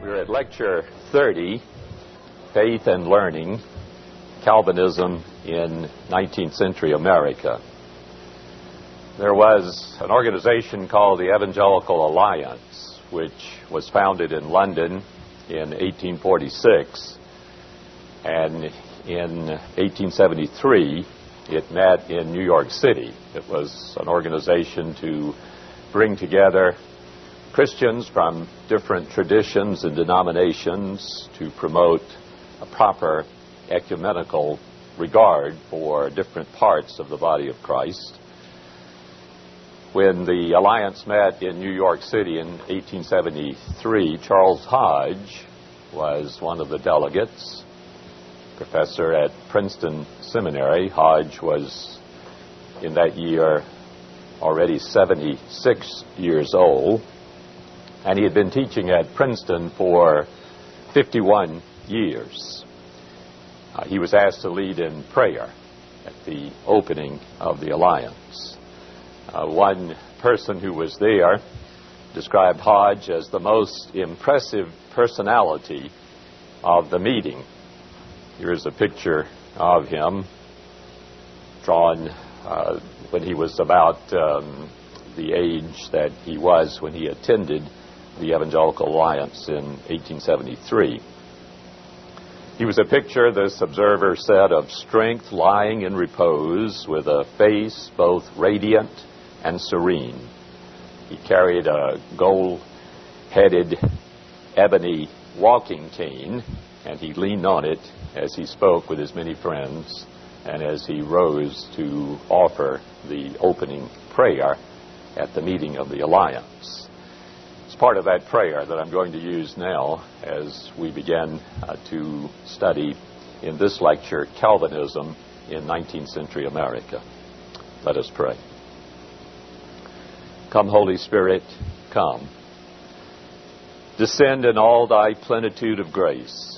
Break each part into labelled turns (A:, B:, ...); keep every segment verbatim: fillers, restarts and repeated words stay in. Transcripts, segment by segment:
A: We're at lecture thirty, Faith and Learning, Calvinism in nineteenth century America. There was an organization called the Evangelical Alliance, which was founded in London in eighteen forty-six, and in eighteen seventy-three it met in New York City. It was an organization to bring together Christians from different traditions and denominations to promote a proper ecumenical regard for different parts of the body of Christ. When the Alliance met in New York City in eighteen seventy-three, Charles Hodge was one of the delegates, professor at Princeton Seminary. Hodge was in that year already seventy-six years old, and he had been teaching at Princeton for fifty-one years. Uh, he was asked to lead in prayer at the opening of the Alliance. Uh, one person who was there described Hodge as the most impressive personality of the meeting. Here's a picture of him drawn uh, when he was about um, the age that he was when he attended the Evangelical Alliance in eighteen seventy-three. He was a picture, this observer said, of strength lying in repose, with a face both radiant and serene. He carried a gold-headed ebony walking cane, and he leaned on it as he spoke with his many friends and as he rose to offer the opening prayer at the meeting of the Alliance. It's part of that prayer that I'm going to use now as we begin uh, to study in this lecture Calvinism in nineteenth century America. Let us pray. Come, Holy Spirit, come. Descend in all thy plenitude of grace.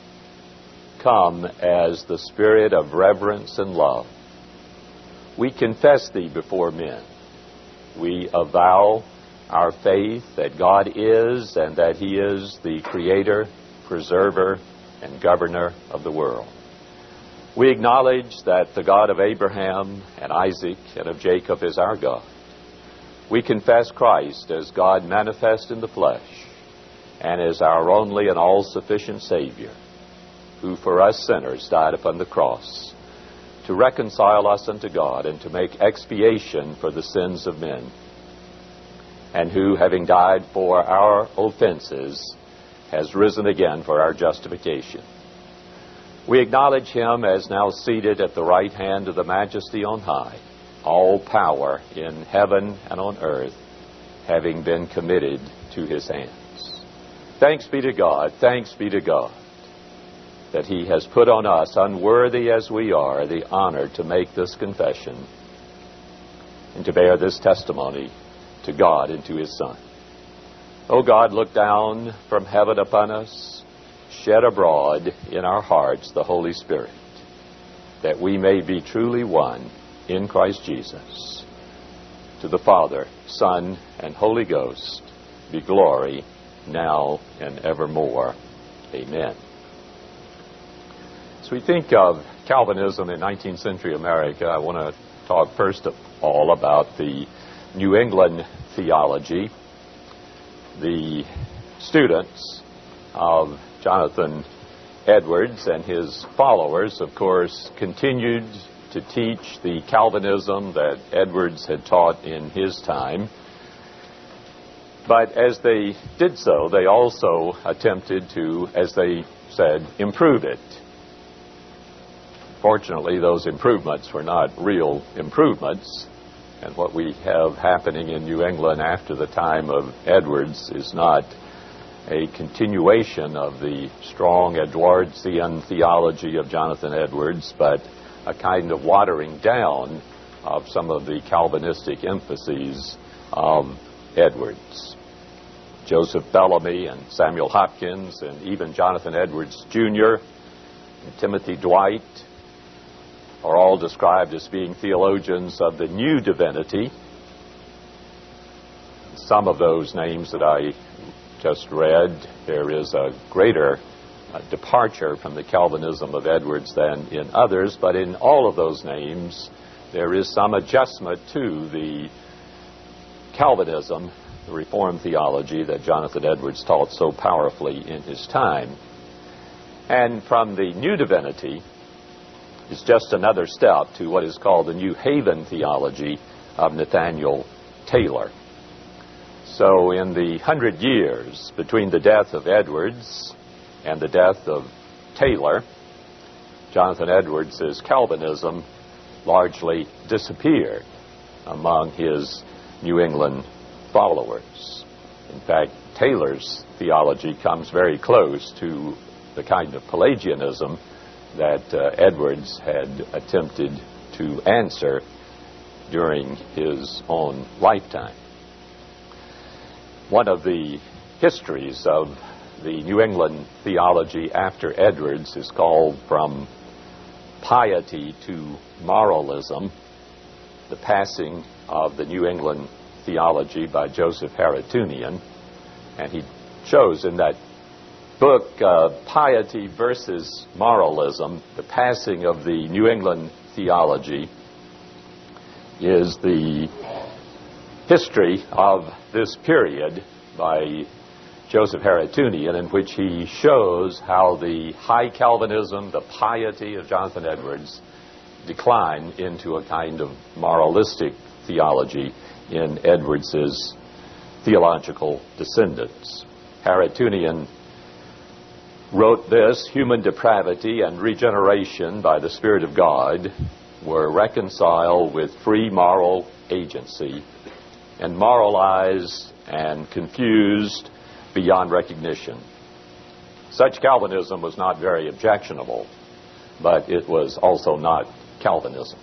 A: Come as the spirit of reverence and love. We confess thee before men. We avow our faith that God is and that he is the creator, preserver, and governor of the world. We acknowledge that the God of Abraham and Isaac and of Jacob is our God. We confess Christ as God manifest in the flesh and as our only and all-sufficient Savior, who for us sinners died upon the cross to reconcile us unto God and to make expiation for the sins of men, and who, having died for our offenses, has risen again for our justification. We acknowledge him as now seated at the right hand of the Majesty on high, all power in heaven and on earth having been committed to his hands. Thanks be to God, thanks be to God, that he has put on us, unworthy as we are, the honor to make this confession and to bear this testimony to God and to his Son. O God, look down from heaven upon us, shed abroad in our hearts the Holy Spirit, that we may be truly one in Christ Jesus. To the Father, Son, and Holy Ghost be glory now and evermore. Amen. As we think of Calvinism in nineteenth century America, I want to talk first of all about the New England theology. The students of Jonathan Edwards and his followers, of course, continued to teach the Calvinism that Edwards had taught in his time. But as they did so, they also attempted to, as they said, improve it. Fortunately, those improvements were not real improvements. And what we have happening in New England after the time of Edwards is not a continuation of the strong Edwardsian theology of Jonathan Edwards, but a kind of watering down of some of the Calvinistic emphases of Edwards. Joseph Bellamy and Samuel Hopkins and even Jonathan Edwards Junior and Timothy Dwight are all described as being theologians of the new divinity. Some of those names that I just read, there is a greater uh, departure from the Calvinism of Edwards than in others, but in all of those names, there is some adjustment to the Calvinism, the Reformed theology that Jonathan Edwards taught so powerfully in his time. And from the New Divinity is just another step to what is called the New Haven theology of Nathaniel Taylor. So in the hundred years between the death of Edwards and the death of Taylor, Jonathan Edwards' Calvinism largely disappeared among his New England followers. In fact, Taylor's theology comes very close to the kind of Pelagianism that uh, Edwards had attempted to answer during his own lifetime. One of the histories of the New England theology after Edwards is called From Piety to Moralism, the passing of the New England theology by Joseph Haratunian. And he shows in that book, uh, Piety versus Moralism, the passing of the New England theology is the history of this period by Joseph Haratunian, in which he shows how the high Calvinism, the piety of Jonathan Edwards, declined into a kind of moralistic theology in Edwards's theological descendants. Haratunian wrote this: human depravity and regeneration by the Spirit of God were reconciled with free moral agency and moralized and confused beyond recognition. Such Calvinism was not very objectionable, but it was also not Calvinism.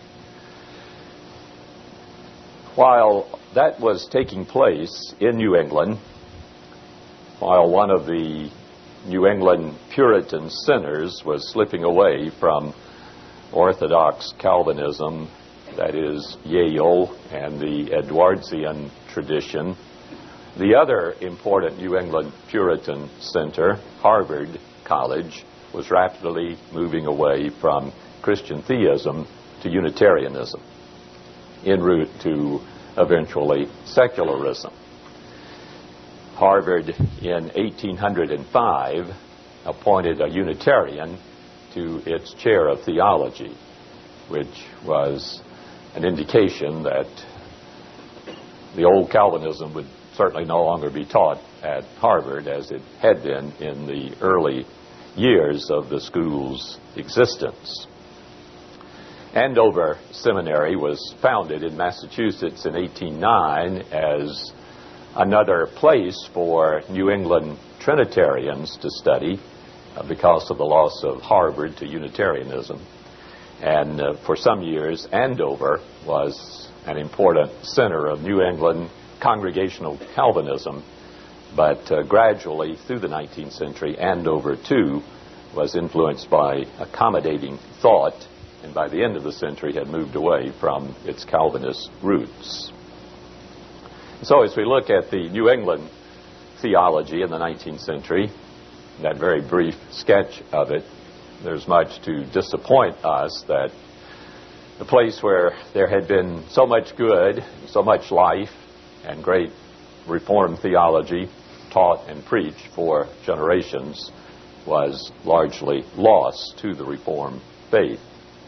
A: While that was taking place in New England, while one of the New England Puritan sinners was slipping away from Orthodox Calvinism, that is Yale and the Edwardsian tradition, the other important New England Puritan center, Harvard College, was rapidly moving away from Christian theism to Unitarianism, en route to eventually secularism. Harvard in eighteen oh five appointed a Unitarian to its chair of theology, which was an indication that the old Calvinism would certainly no longer be taught at Harvard as it had been in the early years of the school's existence. Andover Seminary was founded in Massachusetts in eighteen oh nine as another place for New England Trinitarians to study uh, because of the loss of Harvard to Unitarianism. And uh, for some years, Andover was an important center of New England Congregational Calvinism, but uh, gradually through the nineteenth century, Andover too was influenced by accommodating thought, and by the end of the century had moved away from its Calvinist roots. So as we look at the New England theology in the nineteenth century, that very brief sketch of it, there's much to disappoint us that the place where there had been so much good, so much life, and great Reformed theology taught and preached for generations was largely lost to the Reformed faith.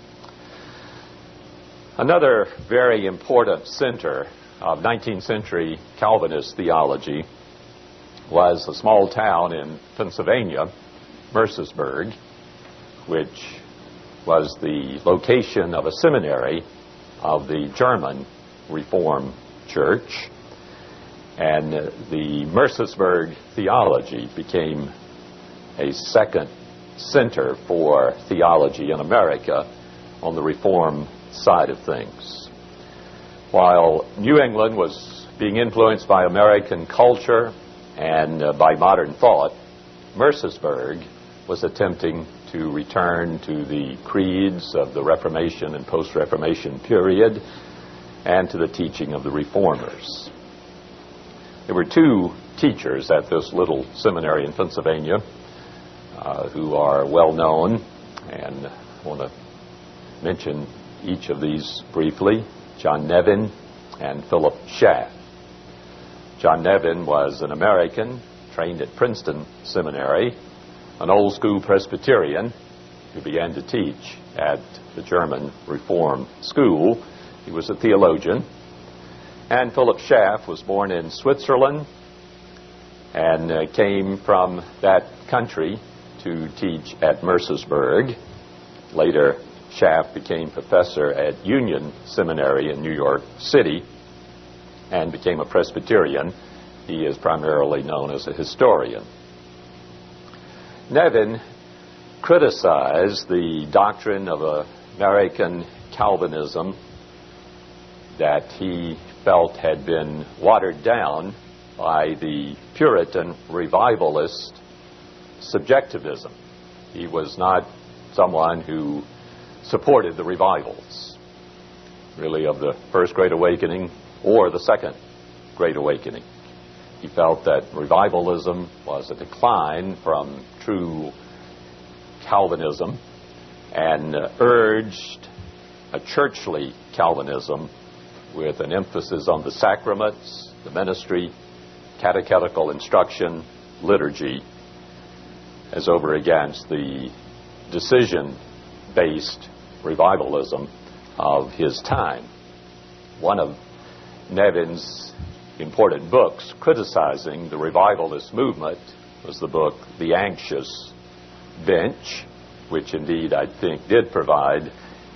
A: Another very important center of nineteenth century Calvinist theology was a small town in Pennsylvania, Mercersburg, which was the location of a seminary of the German Reformed Church. And uh, the Mercersburg theology became a second center for theology in America on the Reformed side of things. While New England was being influenced by American culture and uh, by modern thought, Mercersburg was attempting to return to the creeds of the Reformation and post-Reformation period and to the teaching of the Reformers. There were two teachers at this little seminary in Pennsylvania uh, who are well known, and I want to mention each of these briefly. John Nevin and Philip Schaff. John Nevin was an American trained at Princeton Seminary, an old school Presbyterian who began to teach at the German Reform School. He was a theologian. And Philip Schaff was born in Switzerland and uh, came from that country to teach at Mercersburg. Later, Schaff became professor at Union Seminary in New York City and became a Presbyterian. He is primarily known as a historian. Nevin criticized the doctrine of American Calvinism that he felt had been watered down by the Puritan revivalist subjectivism. He was not someone who supported the revivals, really, of the First Great Awakening or the Second Great Awakening. He felt that revivalism was a decline from true Calvinism and uh, urged a churchly Calvinism with an emphasis on the sacraments, the ministry, catechetical instruction, liturgy, as over against the decision-based revivalism of his time. One of Nevin's important books criticizing the revivalist movement was the book The Anxious Bench, which indeed I think did provide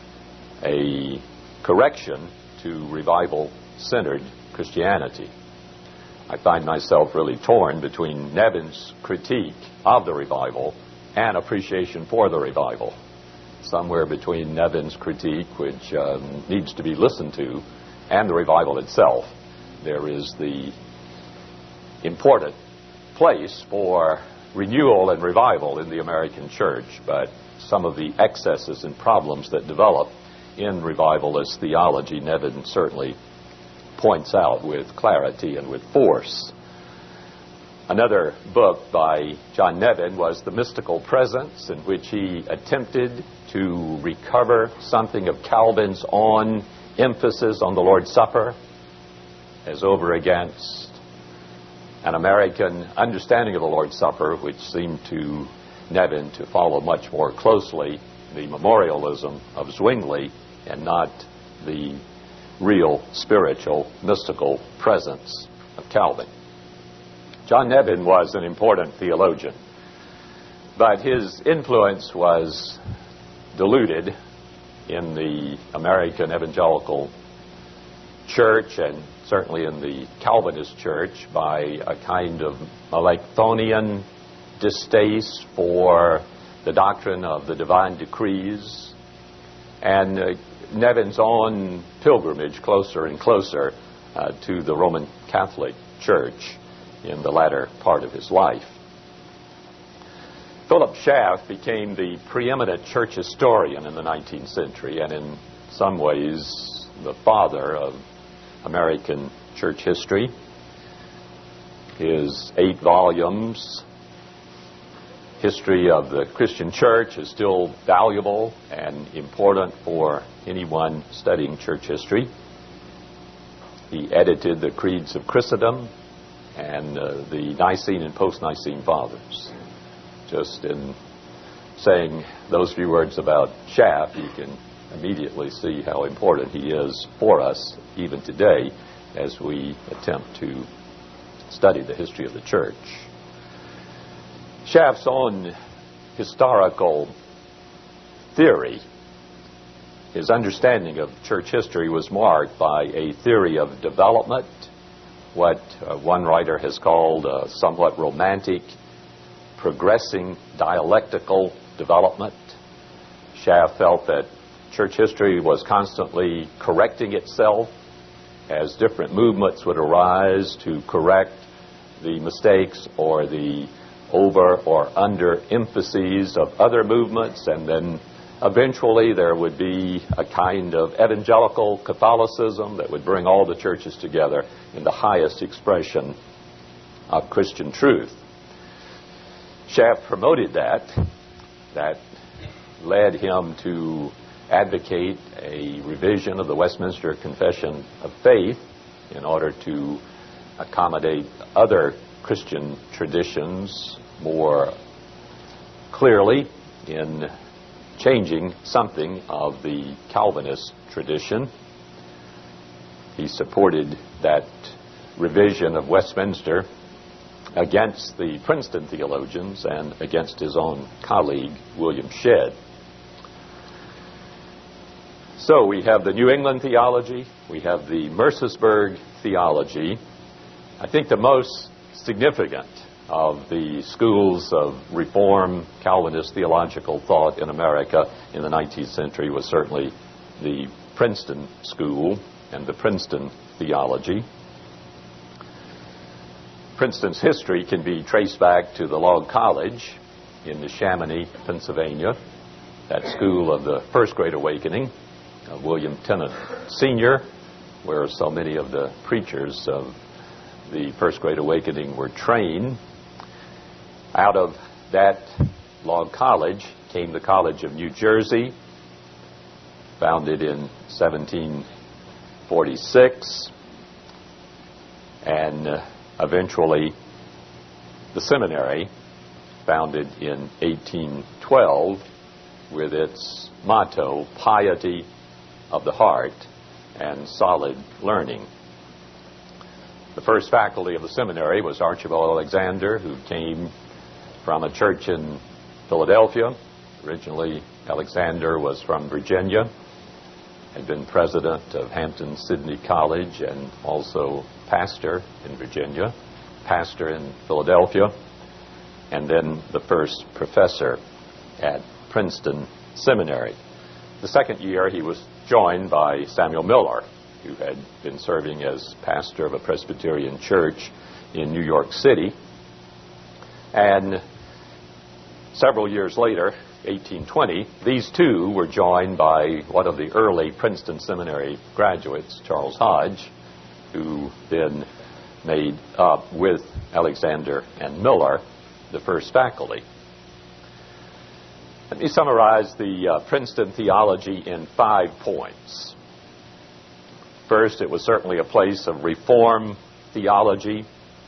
A: a correction to revival-centered Christianity. I find myself really torn between Nevin's critique of the revival and appreciation for the revival. Somewhere between Nevin's critique, which um, needs to be listened to, and the revival itself, there is the important place for renewal and revival in the American church, but some of the excesses and problems that develop in revivalist theology, Nevin certainly points out with clarity and with force. Another book by John Nevin was The Mystical Presence, in which he attempted to recover something of Calvin's own emphasis on the Lord's Supper as over against an American understanding of the Lord's Supper, which seemed to Nevin to follow much more closely the memorialism of Zwingli and not the real spiritual, mystical presence of Calvin. John Nevin was an important theologian, but his influence was diluted in the American evangelical church and certainly in the Calvinist church by a kind of Melanchthonian distaste for the doctrine of the divine decrees, and uh, Nevin's own pilgrimage closer and closer uh, to the Roman Catholic Church in the latter part of his life. Philip Schaff became the preeminent church historian in the nineteenth century, and in some ways the father of American church history. His eight volumes, History of the Christian Church, is still valuable and important for anyone studying church history. He edited the Creeds of Christendom and uh, the Nicene and Post-Nicene Fathers. Just in saying those few words about Schaff, you can immediately see how important he is for us even today as we attempt to study the history of the church. Schaff's own historical theory, his understanding of church history, was marked by a theory of development, what uh, one writer has called a somewhat romantic, progressing dialectical development. Schaff felt that church history was constantly correcting itself as different movements would arise to correct the mistakes or the over or under emphases of other movements, and then eventually there would be a kind of evangelical Catholicism that would bring all the churches together in the highest expression of Christian truth. Schaff promoted that. That led him to advocate a revision of the Westminster Confession of Faith in order to accommodate other Christian traditions more clearly in changing something of the Calvinist tradition. He supported that revision of Westminster against the Princeton theologians and against his own colleague, William Shedd. So we have the New England theology, we have the Mercersburg theology. I think the most significant of the schools of Reform Calvinist theological thought in America in the nineteenth century was certainly the Princeton school and the Princeton theology. Princeton's history can be traced back to the Log College in Neshaminy, Pennsylvania, that school of the First Great Awakening, uh, William Tennant Senior, where so many of the preachers of the First Great Awakening were trained. Out of that Log College came the College of New Jersey, founded in seventeen forty-six, and uh, eventually the seminary, founded in eighteen twelve, with its motto, piety of the heart and solid learning. The first faculty of the seminary was Archibald Alexander, who came from a church in Philadelphia. Originally, Alexander was from Virginia, had been president of Hampton-Sydney College and also pastor in Virginia, pastor in Philadelphia, and then the first professor at Princeton Seminary. The second year, he was joined by Samuel Miller, who had been serving as pastor of a Presbyterian church in New York City. And several years later, eighteen twenty, these two were joined by one of the early Princeton Seminary graduates, Charles Hodge, who then made up with Alexander and Miller the first faculty. Let me summarize the uh, Princeton theology in five points. First, it was certainly a place of Reform theology.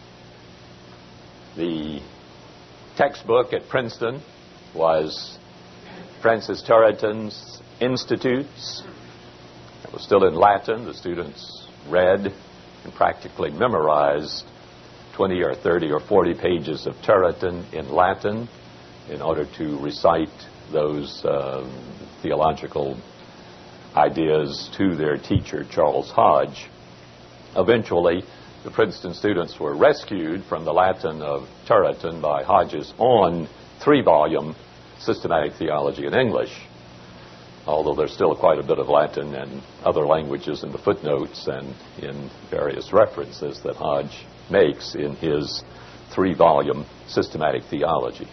A: The textbook at Princeton was Francis Turretin's Institutes. It was still in Latin. The students read and practically memorized twenty or thirty or forty pages of Turretin in Latin in order to recite those um, theological ideas to their teacher, Charles Hodge. Eventually, the Princeton students were rescued from the Latin of Turretin by Hodge's own three-volume Systematic Theology in English, although there's still quite a bit of Latin and other languages in the footnotes and in various references that Hodge makes in his three-volume Systematic Theology.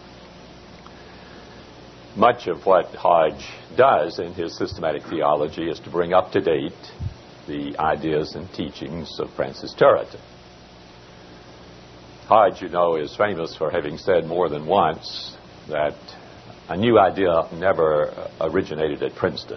A: Much of what Hodge does in his Systematic Theology is to bring up to date the ideas and teachings of Francis Turretin. Hodge, you know, is famous for having said more than once that a new idea never originated at Princeton.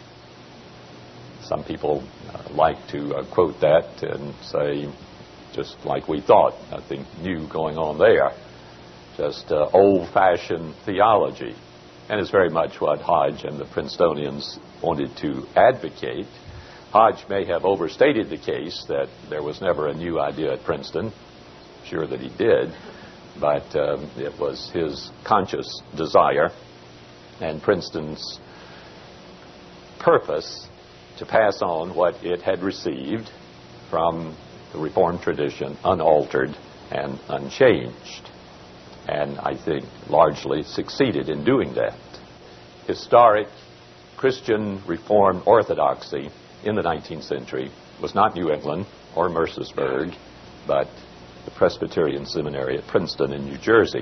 A: Some people uh, like to uh, quote that and say, just like we thought, nothing new going on there, just uh, old-fashioned theology. And it's very much what Hodge and the Princetonians wanted to advocate. Hodge may have overstated the case that there was never a new idea at Princeton. I'm sure that he did, but um, it was his conscious desire and Princeton's purpose to pass on what it had received from the Reformed tradition unaltered and unchanged. And I think largely succeeded in doing that. Historic Christian Reformed orthodoxy in the nineteenth century was not New England or Mercersburg, but the Presbyterian Seminary at Princeton in New Jersey.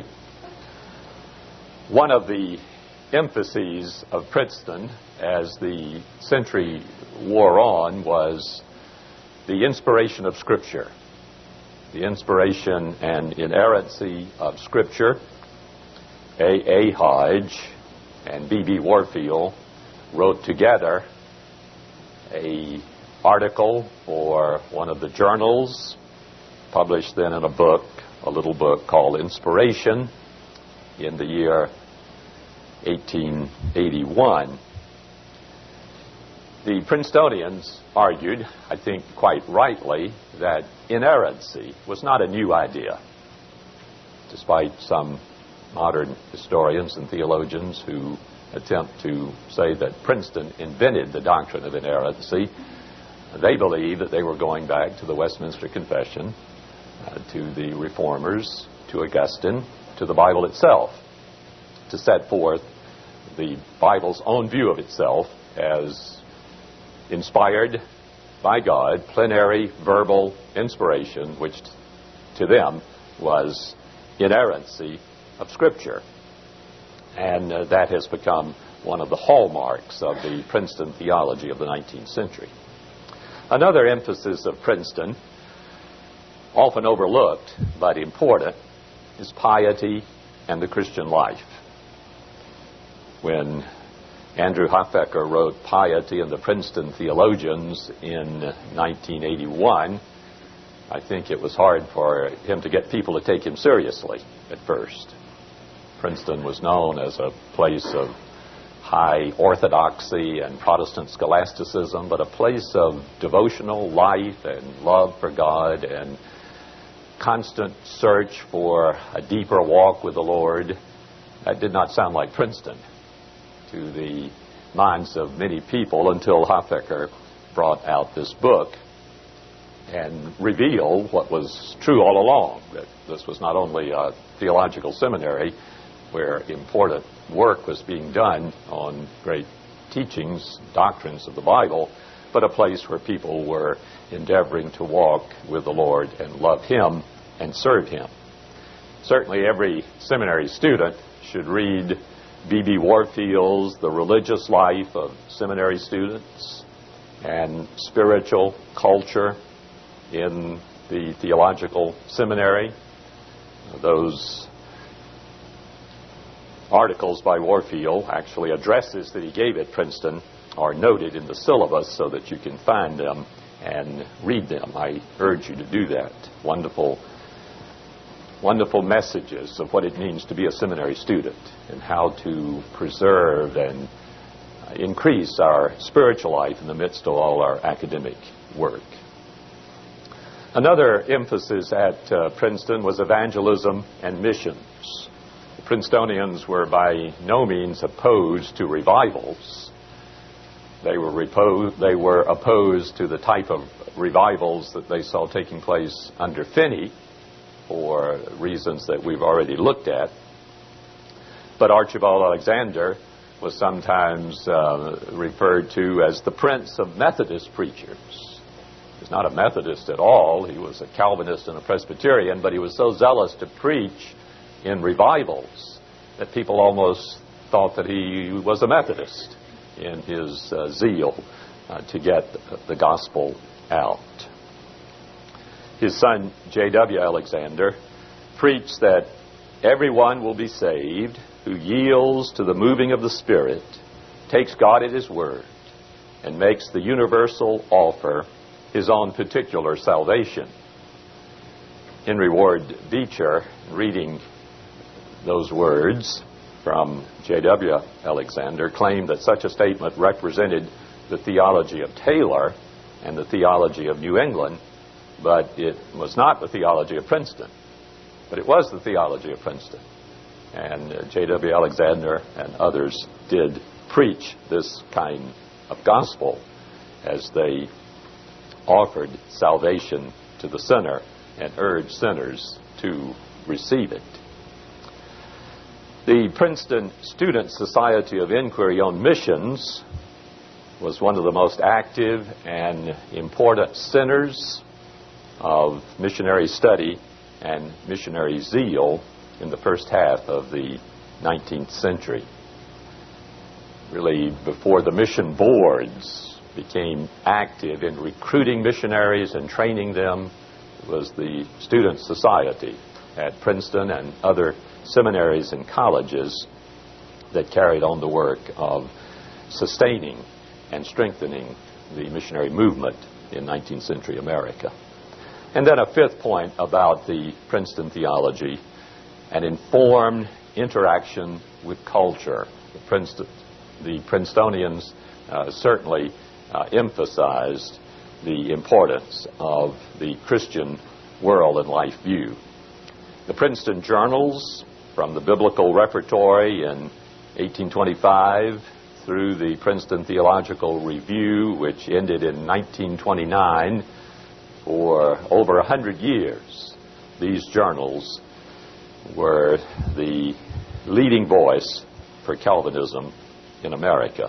A: One of the emphases of Princeton as the century wore on was the inspiration of Scripture. The Inspiration and Inerrancy of Scripture. A A. Hodge and B B. Warfield wrote together a article for one of the journals, published then in a book, a little book called Inspiration, in the year eighteen eighty-one. The Princetonians argued, I think quite rightly, that inerrancy was not a new idea, despite some modern historians and theologians who attempt to say that Princeton invented the doctrine of inerrancy. They believed that they were going back to the Westminster Confession, uh, to the Reformers, to Augustine, to the Bible itself, to set forth the Bible's own view of itself as inspired by God, plenary verbal inspiration, which to them was inerrancy of Scripture. And uh, that has become one of the hallmarks of the Princeton theology of the nineteenth century. Another emphasis of Princeton, often overlooked but important, is piety and the Christian life. When Andrew Huffaker wrote Piety and the Princeton Theologians in nineteen eighty-one, I think it was hard for him to get people to take him seriously at first. Princeton was known as a place of high orthodoxy and Protestant scholasticism, but a place of devotional life and love for God and constant search for a deeper walk with the Lord. That did not sound like Princeton to the minds of many people until Huffaker brought out this book and revealed what was true all along, that this was not only a theological seminary where important work was being done on great teachings, doctrines of the Bible, but a place where people were endeavoring to walk with the Lord and love Him and serve Him. Certainly every seminary student should read B B. Warfield's The Religious Life of Seminary Students and Spiritual Culture in the Theological Seminary. Those articles by Warfield, actually addresses that he gave at Princeton, are noted in the syllabus so that you can find them and read them. I urge you to do that. Wonderful, wonderful messages of what it means to be a seminary student and how to preserve and increase our spiritual life in the midst of all our academic work. Another emphasis at uh, Princeton was evangelism and missions. Princetonians were by no means opposed to revivals. They were, repo- they were opposed to the type of revivals that they saw taking place under Finney for reasons that we've already looked at. But Archibald Alexander was sometimes uh, referred to as the Prince of Methodist preachers. He was not a Methodist at all. He was a Calvinist and a Presbyterian, but he was so zealous to preach in revivals that people almost thought that he was a Methodist in his uh, zeal uh, to get the gospel out. His son, J W Alexander, preached that everyone will be saved who yields to the moving of the Spirit, takes God at His word, and makes the universal offer his own particular salvation. Henry Ward Beecher, reading those words from J W Alexander, claimed that such a statement represented the theology of Taylor and the theology of New England, but it was not the theology of Princeton. But it was the theology of Princeton. And uh, J W Alexander and others did preach this kind of gospel as they offered salvation to the sinner and urged sinners to receive it. The Princeton Student Society of Inquiry on Missions was one of the most active and important centers of missionary study and missionary zeal in the first half of the nineteenth century. Really, before the mission boards became active in recruiting missionaries and training them was the Student Society at Princeton and other seminaries and colleges that carried on the work of sustaining and strengthening the missionary movement in nineteenth century America. And then a fifth point about the Princeton theology, an informed interaction with culture. The, Princeton, the Princetonians uh, certainly uh, emphasized the importance of the Christian world and life view. The Princeton Journals, from the Biblical Repertory in eighteen twenty-five through the Princeton Theological Review, which ended in nineteen twenty-nine, for over a hundred years, these journals were the leading voice for Calvinism in America.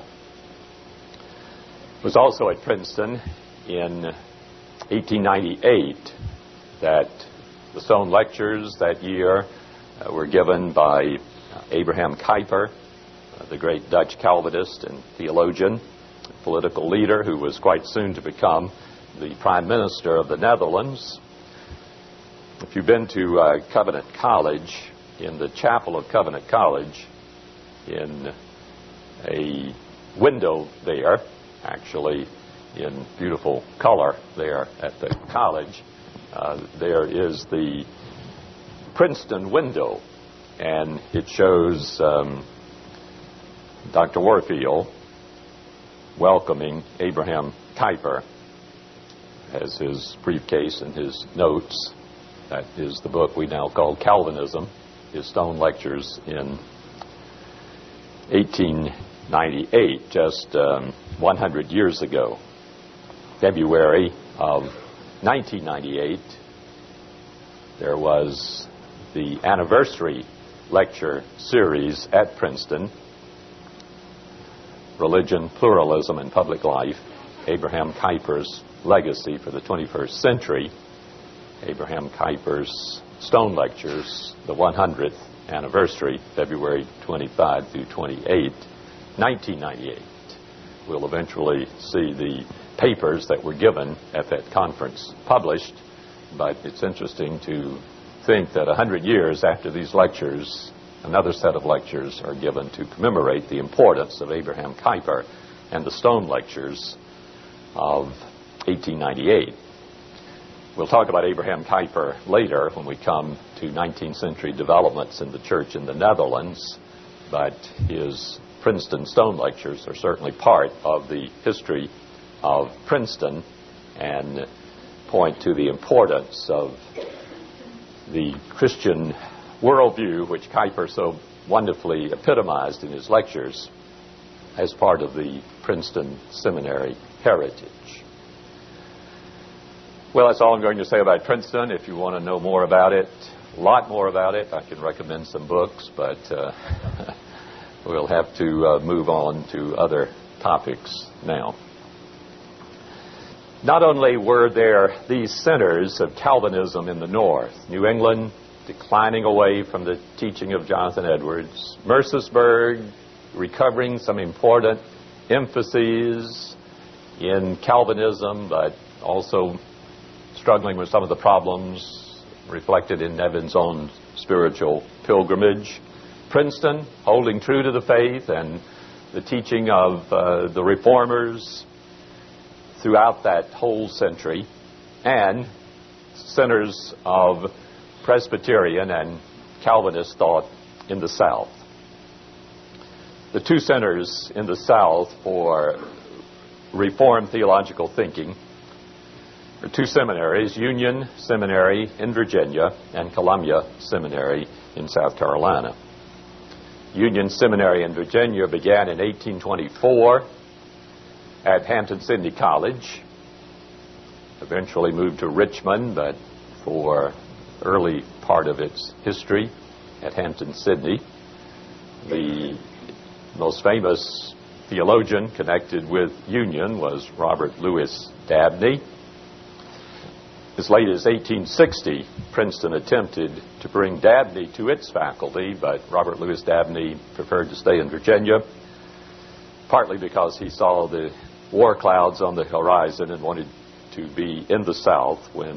A: It was also at Princeton in eighteen ninety-eight that the Stone Lectures that year uh, were given by uh, Abraham Kuyper, uh, the great Dutch Calvinist and theologian, political leader who was quite soon to become the Prime Minister of the Netherlands. If you've been to uh, Covenant College, in the chapel of Covenant College, in a window there, actually in beautiful color there at the college, uh, there is the Princeton window, and it shows um, Doctor Warfield welcoming Abraham Kuyper as his briefcase and his notes. That is the book we now call Calvinism, his Stone Lectures in eighteen ninety-eight, just um, one hundred years ago. February of nineteen ninety-eight, there was the anniversary lecture series at Princeton, Religion, Pluralism, and Public Life, Abraham Kuyper's Legacy for the twenty-first Century, Abraham Kuyper's Stone Lectures, the one hundredth anniversary, February twenty-fifth through twenty-eighth, nineteen ninety-eight. We'll eventually see the papers that were given at that conference published, but it's interesting to think that one hundred years after these lectures, another set of lectures are given to commemorate the importance of Abraham Kuyper and the Stone Lectures of eighteen ninety-eight. We'll talk about Abraham Kuyper later when we come to nineteenth century developments in the church in the Netherlands, but his Princeton Stone Lectures are certainly part of the history of Princeton and point to the importance of the Christian worldview, which Kuyper so wonderfully epitomized in his lectures as part of the Princeton Seminary heritage. Well, that's all I'm going to say about Princeton. If you want to know more about it, a lot more about it, I can recommend some books, but uh, we'll have to uh, move on to other topics now. Not only were there these centers of Calvinism in the north, New England declining away from the teaching of Jonathan Edwards, Mercersburg recovering some important emphases in Calvinism, but also struggling with some of the problems reflected in Nevin's own spiritual pilgrimage. Princeton holding true to the faith and the teaching of uh, the reformers throughout that whole century, and centers of Presbyterian and Calvinist thought in the South. The two centers in the South for Reformed theological thinking are two seminaries, Union Seminary in Virginia and Columbia Seminary in South Carolina. Union Seminary in Virginia began in eighteen twenty-four at Hampton-Sydney College, eventually moved to Richmond, but for early part of its history at Hampton-Sydney. The most famous theologian connected with Union was Robert Louis Dabney. As late as eighteen sixty, Princeton attempted to bring Dabney to its faculty, but Robert Louis Dabney preferred to stay in Virginia, partly because he saw the war clouds on the horizon and wanted to be in the South when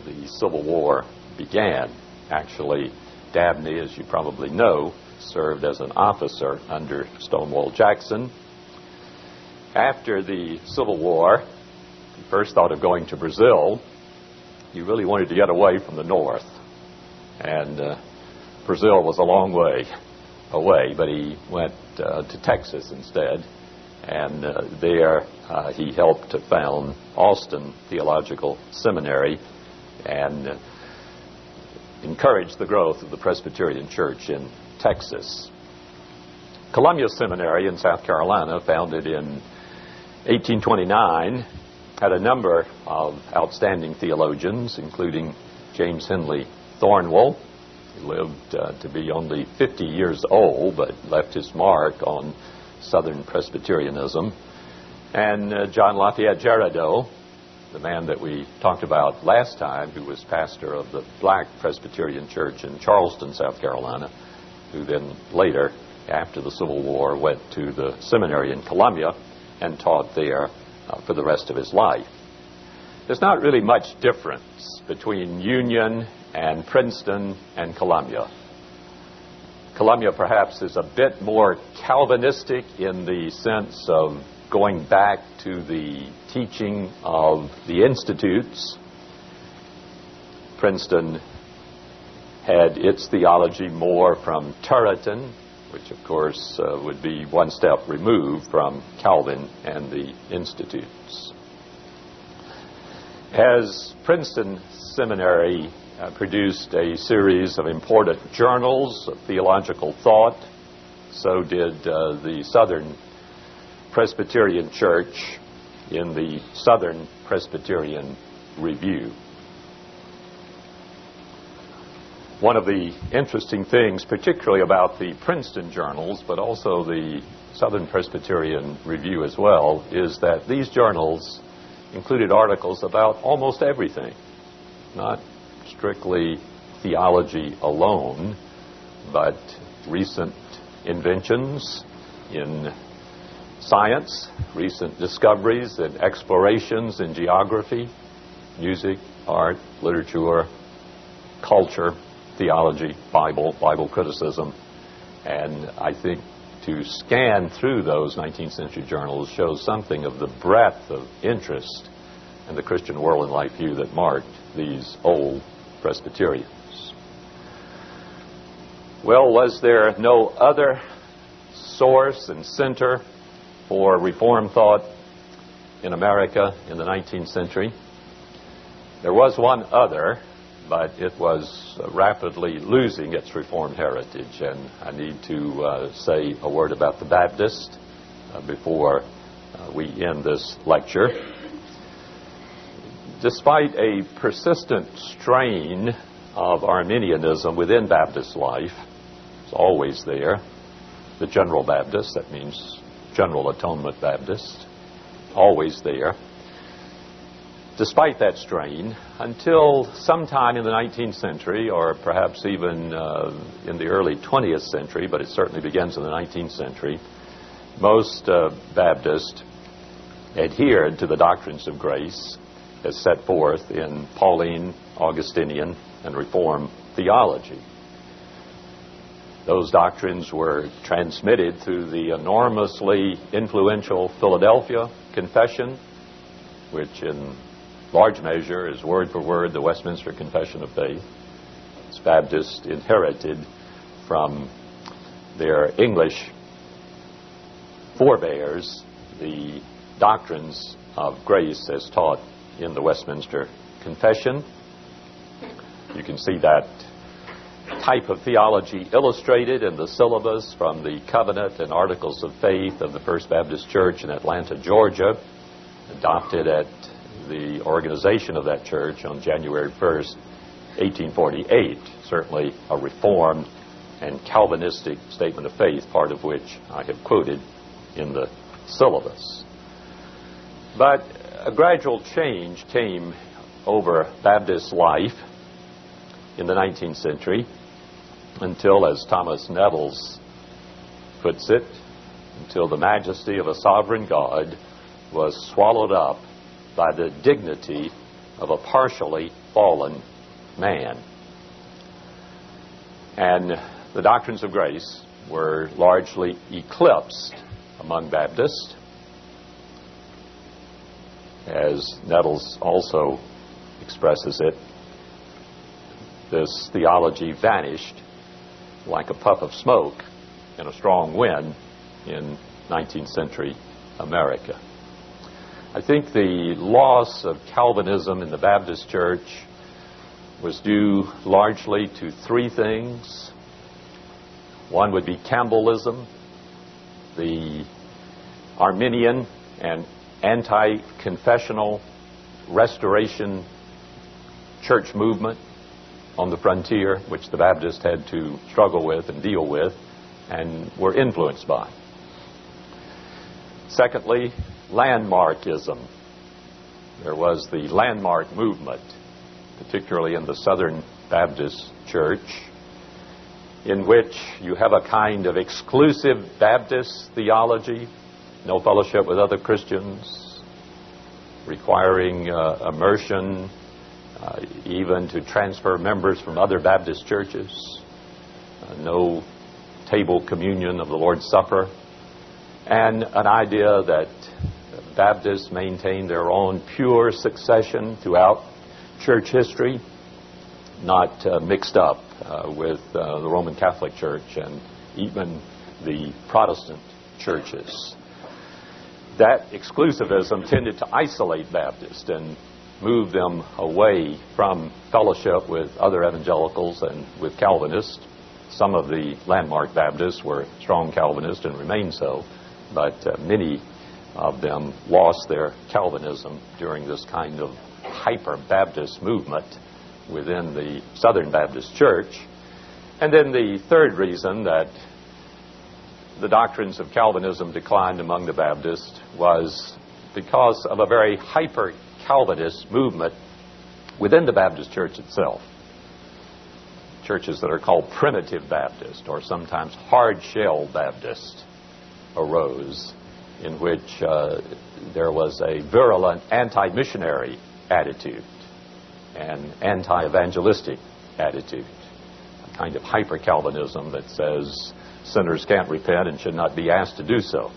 A: the Civil War began. Actually, Dabney, as you probably know, served as an officer under Stonewall Jackson. After the Civil War, he first thought of going to Brazil. He really wanted to get away from the North. And uh, Brazil was a long way away, but he went uh, to Texas instead. And uh, there uh, he helped to found Austin Theological Seminary and uh, encouraged the growth of the Presbyterian Church in Texas. Columbia Seminary in South Carolina, founded in eighteen twenty-nine, had a number of outstanding theologians, including James Henley Thornwell. He lived uh, to be only fifty years old, but left his mark on Southern Presbyterianism. And uh, John Lafayette Jerideau, the man that we talked about last time, who was pastor of the Black Presbyterian Church in Charleston, South Carolina, who then later, after the Civil War, went to the seminary in Columbia and taught there uh, for the rest of his life. There's not really much difference between Union and Princeton and Columbia. Columbia perhaps is a bit more Calvinistic in the sense of going back to the teaching of the institutes. Princeton had its theology more from Turretin, which of course uh, would be one step removed from Calvin and the institutes. As Princeton Seminary uh, produced a series of important journals of theological thought, so did uh, the Southern Presbyterian Church in the Southern Presbyterian Review. One of the interesting things, particularly about the Princeton journals, but also the Southern Presbyterian Review as well, is that these journals included articles about almost everything, not strictly theology alone, but recent inventions in science, recent discoveries and explorations in geography, music, art, literature, culture, theology, Bible, Bible criticism. And I think to scan through those nineteenth century journals shows something of the breadth of interest in the Christian world and life view that marked these old Presbyterians. Well, was there no other source and center for Reformed thought in America in the nineteenth century? There was one other, but it was uh, rapidly losing its Reformed heritage. And I need to uh, say a word about the Baptist uh, before uh, we end this lecture. Despite a persistent strain of Arminianism within Baptist life, it's always there. The General Baptist, that means General Atonement Baptist, always there. Despite that strain, until sometime in the nineteenth century, or perhaps even uh, in the early twentieth century, but it certainly begins in the nineteenth century, most uh, Baptists adhered to the doctrines of grace as set forth in Pauline, Augustinian, and Reformed theology. Those doctrines were transmitted through the enormously influential Philadelphia Confession, which in large measure is word for word the Westminster Confession of Faith. It's Baptists inherited from their English forebears the doctrines of grace as taught in the Westminster Confession. You can see that type of theology illustrated in the syllabus from the Covenant and Articles of Faith of the First Baptist Church in Atlanta, Georgia, adopted at the organization of that church on January first, eighteen forty-eight. Certainly a Reformed and Calvinistic statement of faith, part of which I have quoted in the syllabus. But a gradual change came over Baptist life in the nineteenth century until, as Thomas Nettles puts it, until the majesty of a sovereign God was swallowed up by the dignity of a partially fallen man. And the doctrines of grace were largely eclipsed among Baptists, as Nettles also expresses it. This theology vanished like a puff of smoke in a strong wind in nineteenth century America. I think the loss of Calvinism in the Baptist Church was due largely to three things. One would be Campbellism, the Arminian and anti-confessional restoration church movement on the frontier, which the Baptists had to struggle with and deal with and were influenced by. Secondly, landmarkism. There was the landmark movement, particularly in the Southern Baptist Church, in which you have a kind of exclusive Baptist theology, no fellowship with other Christians, requiring uh, immersion, uh, even to transfer members from other Baptist churches, uh, no table communion of the Lord's Supper, and an idea that Baptists maintain their own pure succession throughout church history, not uh, mixed up uh, with uh, the Roman Catholic Church and even the Protestant churches. That exclusivism tended to isolate Baptists and move them away from fellowship with other evangelicals and with Calvinists. Some of the landmark Baptists were strong Calvinists and remain so, but uh, many of them lost their Calvinism during this kind of hyper-Baptist movement within the Southern Baptist Church. And then the third reason that the doctrines of Calvinism declined among the Baptists was because of a very hyper-Calvinist movement within the Baptist Church itself. Churches that are called primitive Baptist or sometimes hard-shell Baptist arose, in which uh, there was a virulent anti-missionary attitude and anti-evangelistic attitude, a kind of hyper-Calvinism that says sinners can't repent and should not be asked to do so.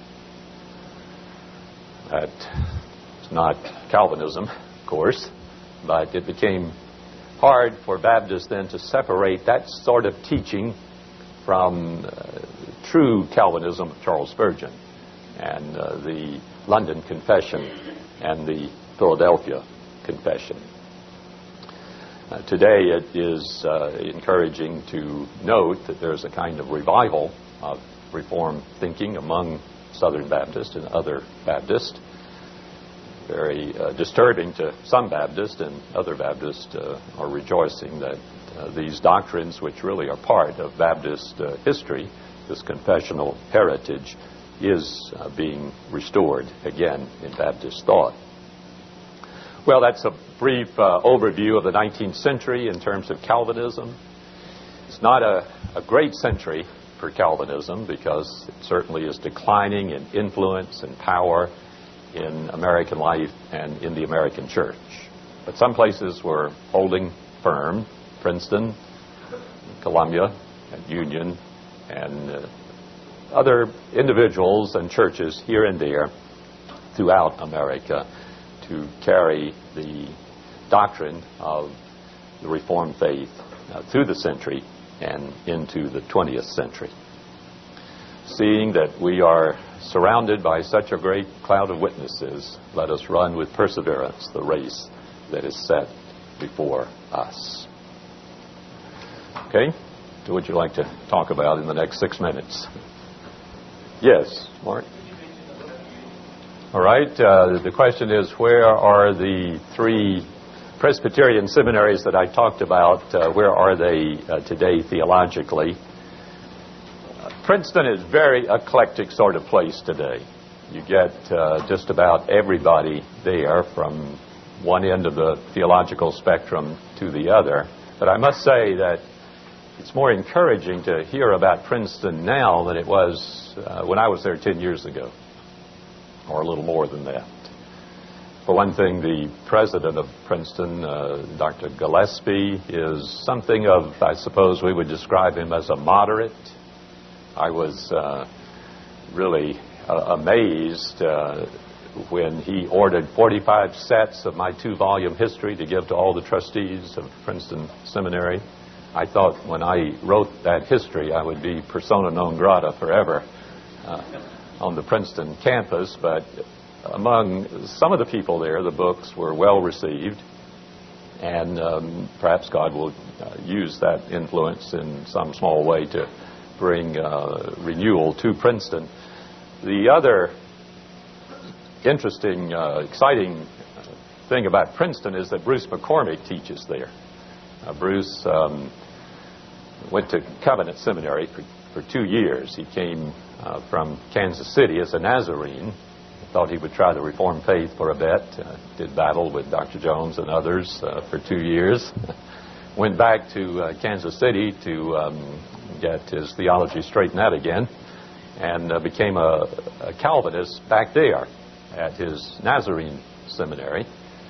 A: That's not Calvinism, of course, but it became hard for Baptists then to separate that sort of teaching from uh, true Calvinism of Charles Spurgeon and uh, the London Confession and the Philadelphia Confession. Uh, today it is uh, encouraging to note that there's a kind of revival of Reformed thinking among Southern Baptists and other Baptists. Very uh, disturbing to some Baptists, and other Baptists uh, are rejoicing that uh, these doctrines, which really are part of Baptist uh, history, this confessional heritage, is uh, being restored again in Baptist thought. Well, that's a brief uh, overview of the nineteenth century in terms of Calvinism. It's not a, a great century for Calvinism because it certainly is declining in influence and power in American life and in the American church. But some places were holding firm: Princeton, Columbia, and Union, and uh, other individuals and churches here and there throughout America to carry the doctrine of the Reformed faith uh, through the century and into the twentieth century. Seeing that we are surrounded by such a great cloud of witnesses, let us run with perseverance the race that is set before us. Okay? So what would you like to talk about in the next six minutes? Yes, Mark? All right. Uh, the question is, where are the three Presbyterian seminaries that I talked about? Uh, where are they uh, today theologically? Uh, Princeton is very eclectic sort of place today. You get uh, just about everybody there from one end of the theological spectrum to the other. But I must say that it's more encouraging to hear about Princeton now than it was uh, when I was there ten years ago, or a little more than that. For one thing, the president of Princeton, uh, Doctor Gillespie, is something of, I suppose we would describe him as a moderate. I was uh, really uh, amazed uh, when he ordered forty-five sets of my two-volume history to give to all the trustees of Princeton Seminary. I thought when I wrote that history I would be persona non grata forever uh, on the Princeton campus, but among some of the people there, the books were well received, and um, perhaps God will uh, use that influence in some small way to bring uh, renewal to Princeton. The other interesting, uh, exciting thing about Princeton is that Bruce McCormick teaches there. Uh, Bruce um, went to Covenant Seminary for, for two years. He came uh, from Kansas City as a Nazarene. Thought he would try the Reformed faith for a bit. Uh, did battle with Doctor Jones and others uh, for two years. Went back to uh, Kansas City to um, get his theology straightened out again, and uh, became a, a Calvinist back there at his Nazarene seminary.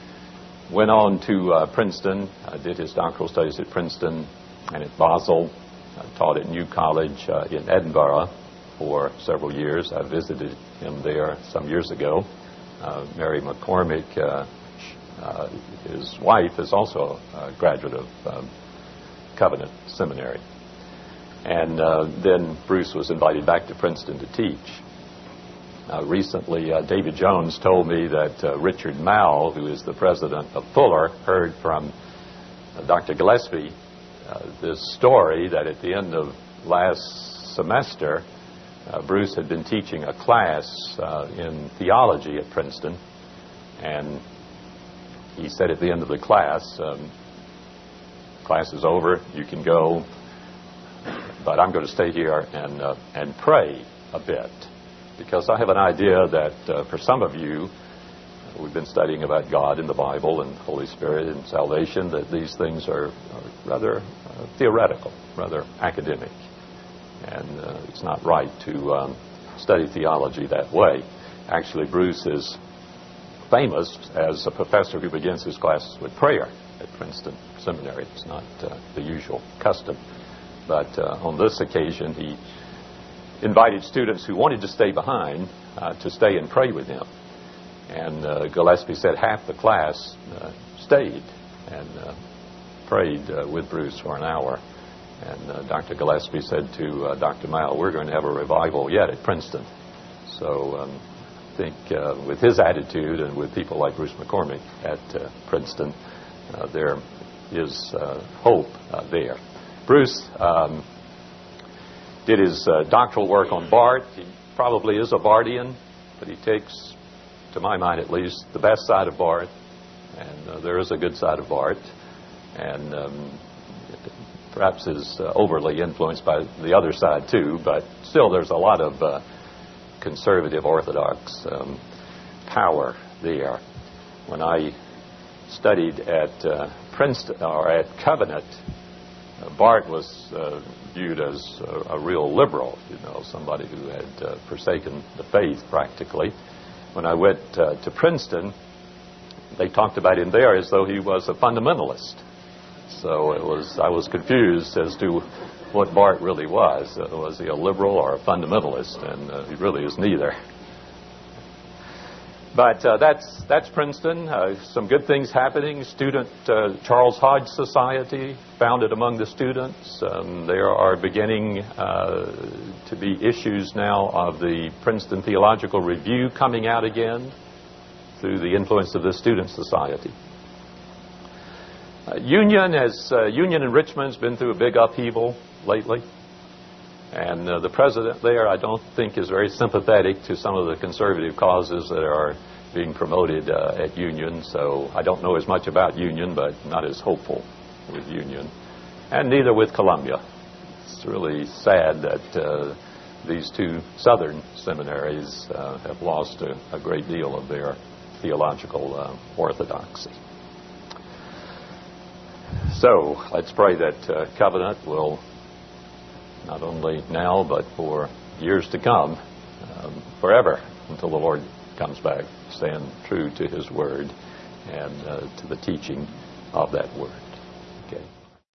A: Went on to uh, Princeton, uh, did his doctoral studies at Princeton and at Basel. Uh, taught at New College uh, in Edinburgh for several years. I visited him there some years ago. Uh, Mary McCormick, uh, uh, his wife, is also a graduate of um, Covenant Seminary. And uh, then Bruce was invited back to Princeton to teach. Uh, recently, uh, David Jones told me that uh, Richard Mowell, who is the president of Fuller, heard from uh, Doctor Gillespie uh, this story that at the end of last semester, Uh, Bruce had been teaching a class uh, in theology at Princeton, and he said at the end of the class, um, class is over, you can go, but I'm going to stay here and uh, and pray a bit, because I have an idea that uh, for some of you, we've been studying about God in the Bible and Holy Spirit and salvation, that these things are, are rather uh, theoretical, rather academic. And uh, it's not right to um, study theology that way. Actually, Bruce is famous as a professor who begins his classes with prayer at Princeton Seminary. It's not uh, the usual custom. But uh, on this occasion, he invited students who wanted to stay behind uh, to stay and pray with him. And uh, Gillespie said half the class uh, stayed and uh, prayed uh, with Bruce for an hour. And uh, Doctor Gillespie said to uh, Doctor Mowell, we're going to have a revival yet at Princeton. So um, I think uh, with his attitude and with people like Bruce McCormick at uh, Princeton, uh, there is uh, hope uh, there. Bruce um, did his uh, doctoral work on Barth. He probably is a Barthian, but he takes, to my mind at least, the best side of Barth. And uh, there is a good side of Barth. And um, perhaps is uh, overly influenced by the other side too, but still there's a lot of uh, conservative Orthodox um, power there. When I studied at uh, Princeton or at Covenant, uh, Barth was uh, viewed as a, a real liberal, you know, somebody who had uh, forsaken the faith practically. When I went uh, to Princeton, they talked about him there as though he was a fundamentalist. So it was, I was confused as to what Barth really was. Uh, was he a liberal or a fundamentalist? And uh, he really is neither. But uh, that's that's Princeton. Uh, some good things happening. Student uh, Charles Hodge Society, founded among the students. Um, there are beginning uh, to be issues now of the Princeton Theological Review coming out again through the influence of the Student Society. Uh, Union has uh, Union in Richmond has been through a big upheaval lately, and uh, the president there, I don't think, is very sympathetic to some of the conservative causes that are being promoted uh, at Union. So I don't know as much about Union, but not as hopeful with Union, and neither with Columbia. It's really sad that uh, these two southern seminaries uh, have lost a, a great deal of their theological uh, orthodoxy. So let's pray that uh, Covenant will, not only now, but for years to come, um, forever, until the Lord comes back, stand true to His Word and uh, to the teaching of that Word.